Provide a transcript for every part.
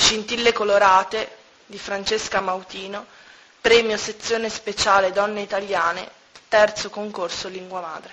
Scintille colorate di Francesca Mautino, premio sezione speciale Donne Italiane, terzo concorso Lingua Madre.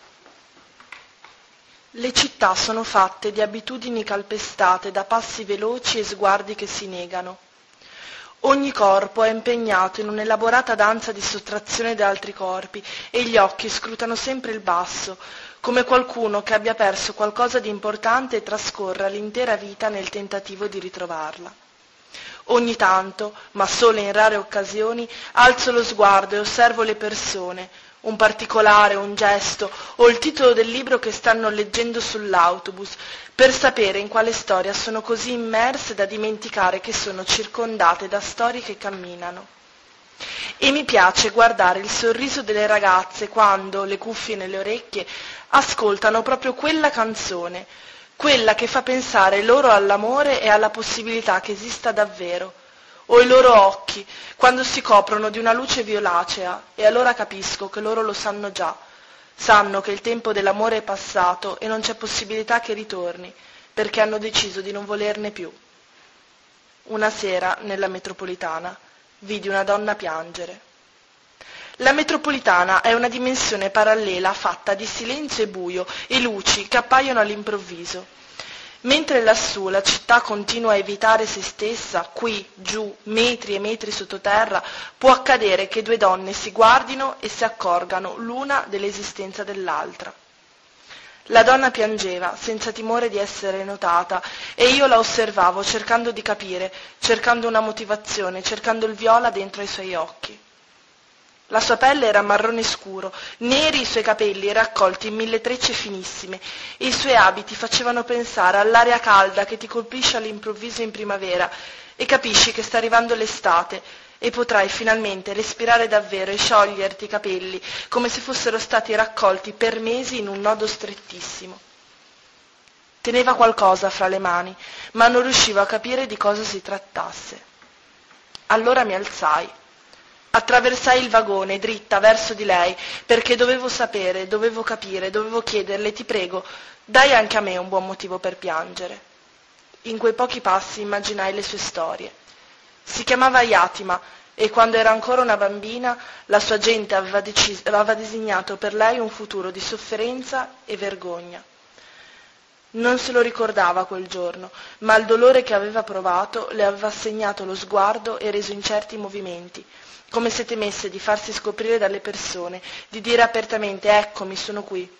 Le città sono fatte di abitudini calpestate da passi veloci e sguardi che si negano. Ogni corpo è impegnato in un'elaborata danza di sottrazione da altri corpi e gli occhi scrutano sempre il basso, come qualcuno che abbia perso qualcosa di importante e trascorra l'intera vita nel tentativo di ritrovarla. Ogni tanto, ma solo in rare occasioni, alzo lo sguardo e osservo le persone, un particolare, un gesto o il titolo del libro che stanno leggendo sull'autobus, per sapere in quale storia sono così immerse da dimenticare che sono circondate da storie che camminano. E mi piace guardare il sorriso delle ragazze quando, le cuffie nelle orecchie, ascoltano proprio quella canzone, quella che fa pensare loro all'amore e alla possibilità che esista davvero, o i loro occhi, quando si coprono di una luce violacea, e allora capisco che loro lo sanno già, sanno che il tempo dell'amore è passato e non c'è possibilità che ritorni, perché hanno deciso di non volerne più. Una sera, nella metropolitana, vidi una donna piangere. La metropolitana è una dimensione parallela fatta di silenzio e buio e luci che appaiono all'improvviso. Mentre lassù la città continua a evitare se stessa, qui, giù, metri e metri sottoterra, può accadere che due donne si guardino e si accorgano l'una dell'esistenza dell'altra. La donna piangeva, senza timore di essere notata, e io la osservavo cercando di capire, cercando una motivazione, cercando il viola dentro ai suoi occhi. La sua pelle era marrone scuro, neri i suoi capelli raccolti in 1000 trecce finissime, e i suoi abiti facevano pensare all'aria calda che ti colpisce all'improvviso in primavera e capisci che sta arrivando l'estate e potrai finalmente respirare davvero e scioglierti i capelli come se fossero stati raccolti per mesi in un nodo strettissimo. Teneva qualcosa fra le mani, ma non riuscivo a capire di cosa si trattasse. Allora mi alzai. Attraversai il vagone, dritta, verso di lei, perché dovevo sapere, dovevo capire, dovevo chiederle, ti prego, dai anche a me un buon motivo per piangere. In quei pochi passi immaginai le sue storie. Si chiamava Yatima e quando era ancora una bambina la sua gente aveva disegnato per lei un futuro di sofferenza e vergogna. Non se lo ricordava quel giorno, ma il dolore che aveva provato le aveva segnato lo sguardo e reso incerti i movimenti, come se temesse di farsi scoprire dalle persone, di dire apertamente «Eccomi, sono qui».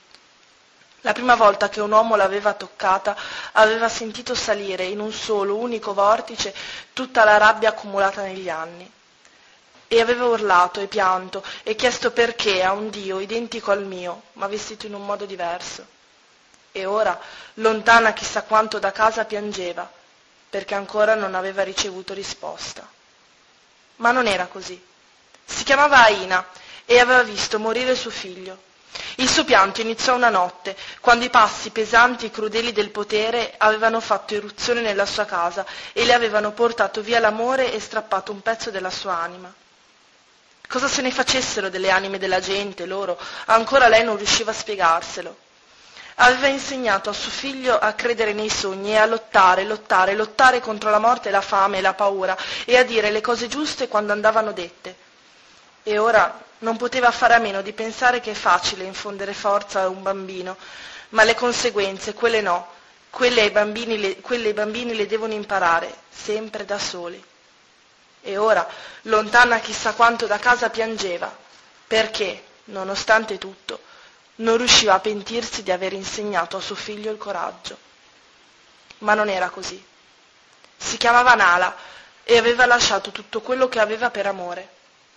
La prima volta che un uomo l'aveva toccata aveva sentito salire in un solo, unico vortice tutta la rabbia accumulata negli anni. E aveva urlato e pianto e chiesto perché a un Dio identico al mio, ma vestito in un modo diverso. E ora, lontana chissà quanto da casa, piangeva, perché ancora non aveva ricevuto risposta. Ma non era così. Si chiamava Aina e aveva visto morire suo figlio. Il suo pianto iniziò una notte, quando i passi pesanti e crudeli del potere avevano fatto irruzione nella sua casa e le avevano portato via l'amore e strappato un pezzo della sua anima. Cosa se ne facessero delle anime della gente, loro? Ancora lei non riusciva a spiegarselo. Aveva insegnato a suo figlio a credere nei sogni e a lottare, lottare, lottare contro la morte, la fame e la paura e a dire le cose giuste quando andavano dette. E ora non poteva fare a meno di pensare che è facile infondere forza a un bambino, ma le conseguenze, quelle no, quelle i bambini le devono imparare, sempre da soli. E ora, lontana chissà quanto da casa, piangeva, perché, nonostante tutto, non riusciva a pentirsi di aver insegnato a suo figlio il coraggio. Ma non era così. Si chiamava Nala e aveva lasciato tutto quello che aveva per amore.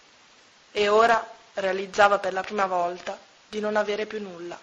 E ora realizzava per la prima volta di non avere più nulla.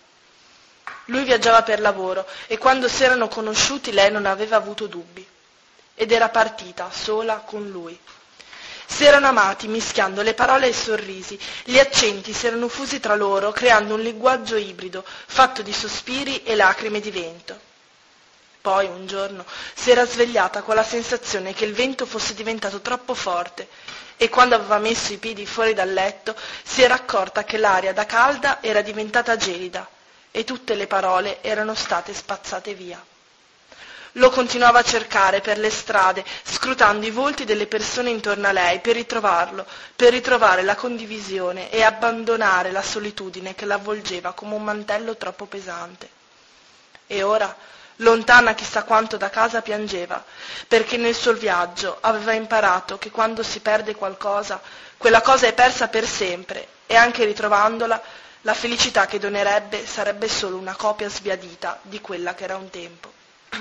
Lui viaggiava per lavoro e quando si erano conosciuti lei non aveva avuto dubbi. Ed era partita sola con lui. Si erano amati mischiando le parole e i sorrisi, gli accenti si erano fusi tra loro creando un linguaggio ibrido, fatto di sospiri e lacrime di vento. Poi un giorno si era svegliata con la sensazione che il vento fosse diventato troppo forte e quando aveva messo i piedi fuori dal letto si era accorta che l'aria da calda era diventata gelida e tutte le parole erano state spazzate via. Lo continuava a cercare per le strade, scrutando i volti delle persone intorno a lei per ritrovarlo, per ritrovare la condivisione e abbandonare la solitudine che l'avvolgeva come un mantello troppo pesante. E ora, lontana chissà quanto da casa, piangeva, perché nel suo viaggio aveva imparato che quando si perde qualcosa, quella cosa è persa per sempre, e anche ritrovandola, la felicità che donerebbe sarebbe solo una copia sbiadita di quella che era un tempo.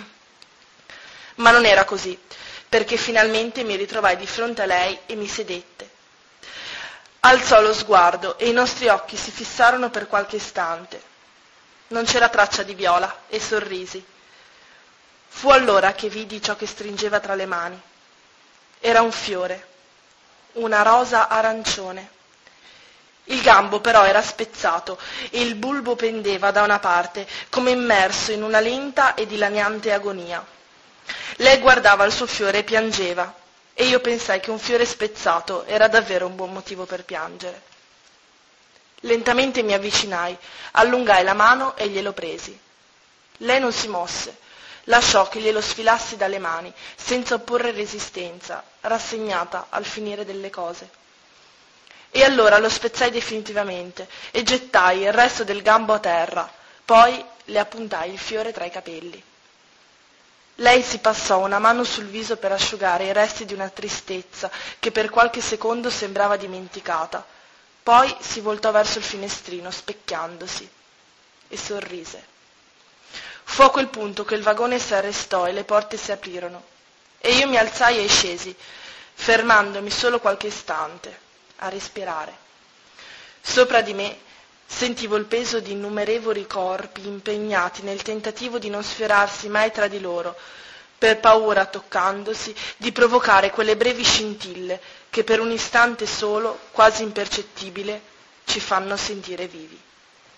Ma non era così, perché finalmente mi ritrovai di fronte a lei e mi sedette. Alzò lo sguardo e i nostri occhi si fissarono per qualche istante. Non c'era traccia di Viola e sorrisi. Fu allora che vidi ciò che stringeva tra le mani. Era un fiore, una rosa arancione. Il gambo però era spezzato e il bulbo pendeva da una parte, come immerso in una lenta e dilaniante agonia. Lei guardava il suo fiore e piangeva, e io pensai che un fiore spezzato era davvero un buon motivo per piangere. Lentamente mi avvicinai, allungai la mano e glielo presi. Lei non si mosse, lasciò che glielo sfilassi dalle mani, senza opporre resistenza, rassegnata al finire delle cose. E allora lo spezzai definitivamente e gettai il resto del gambo a terra, poi le appuntai il fiore tra i capelli. Lei si passò una mano sul viso per asciugare i resti di una tristezza che per qualche secondo sembrava dimenticata, poi si voltò verso il finestrino, specchiandosi, e sorrise. Fu a quel punto che il vagone si arrestò e le porte si aprirono, e io mi alzai e scesi, fermandomi solo qualche istante, a respirare. Sopra di me sentivo il peso di innumerevoli corpi impegnati nel tentativo di non sfiorarsi mai tra di loro, per paura, toccandosi, di provocare quelle brevi scintille che per un istante solo, quasi impercettibile, ci fanno sentire vivi.